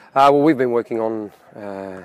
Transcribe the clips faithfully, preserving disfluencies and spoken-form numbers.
Uh, well, we've been working on, uh,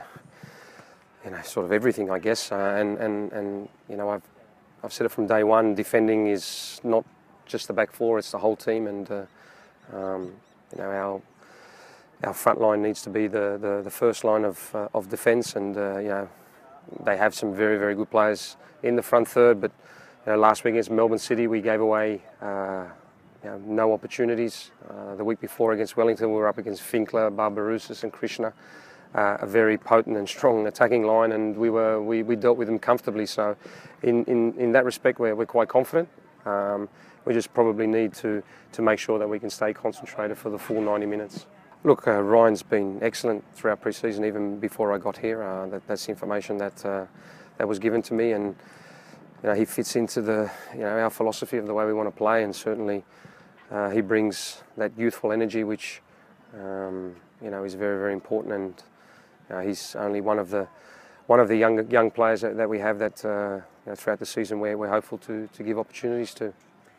you know, sort of everything, I guess, uh, and and and you know, I've I've said it from day one. Defending is not just the back four; it's the whole team, and uh, um, you know, our our front line needs to be the the, the first line of uh, of defence, and uh, you know, they have some very very good players in the front third, but you know, last week against Melbourne City, we gave away. Uh, You know, no opportunities. Uh, the week before against Wellington, we were up against Finkler, Barbarouses and Krishna, uh, a very potent and strong attacking line, and we were we, we dealt with them comfortably. So, in, in, in that respect, we're, we're quite confident. Um, we just probably need to to make sure that we can stay concentrated for the full ninety minutes. Look, uh, Ryan's been excellent throughout pre-season, even before I got here. Uh, that, that's information that uh, that was given to me, and you know, he fits into the you know our philosophy of the way we want to play, and certainly. Uh, he brings that youthful energy, which um, you know is very, very important, and uh, he's only one of the one of the young young players that, that we have that uh, you know, throughout the season we're, we're hopeful to to give opportunities to.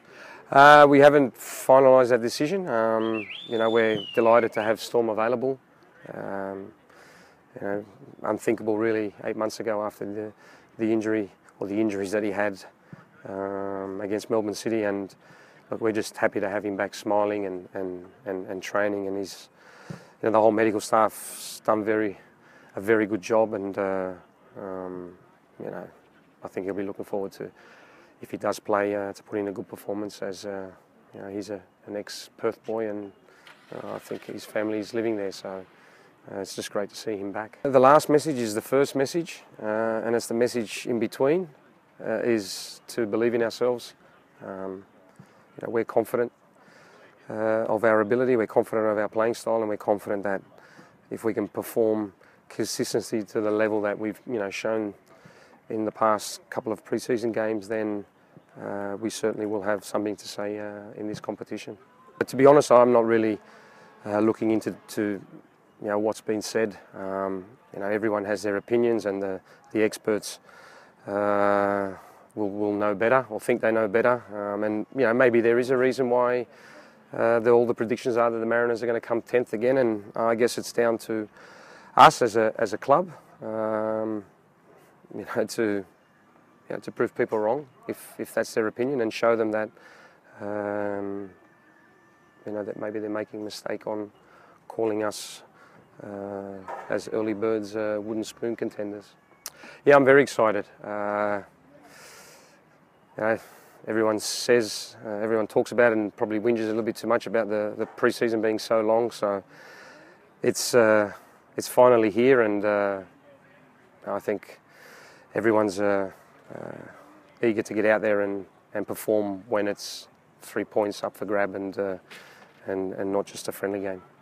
Uh, we haven't finalised that decision. Um, you know, we're delighted to have Storm available. Um, you know, unthinkable really eight months ago after the the injury or the injuries that he had um, against Melbourne City, and. Look, we're just happy to have him back smiling and, and, and, and training, and he's, you know, the whole medical staff's done very, a very good job, and uh, um, you know, I think he'll be looking forward to, if he does play, uh, to put in a good performance. As uh, you know, he's a, an ex-Perth boy, and uh, I think his family is living there, so uh, it's just great to see him back. The last message is the first message, uh, and it's the message in between, uh, is to believe in ourselves. Um, You know, we're confident uh, of our ability, we're confident of our playing style, and we're confident that if we can perform consistency to the level that we've you know shown in the past couple of pre-season games, then uh, we certainly will have something to say uh, in this competition. But to be honest, I'm not really uh, looking into to, you know what's been said. Um, you know, everyone has their opinions, and the the experts. Uh, Will, will know better, or think they know better, um, and you know maybe there is a reason why uh, the, all the predictions are that the Mariners are going to come tenth again, and I guess it's down to us as a as a club, um, you know, to you know, to prove people wrong if if that's their opinion, and show them that um, you know that maybe they're making a mistake on calling us uh, as early birds uh, wooden spoon contenders. Yeah, I'm very excited. Uh, You know, everyone says, uh, everyone talks about it and probably whinges a little bit too much about the, the pre-season being so long. So it's uh, it's finally here, and uh, I think everyone's uh, uh, eager to get out there and, and perform when it's three points up for grab, and uh, and and not just a friendly game.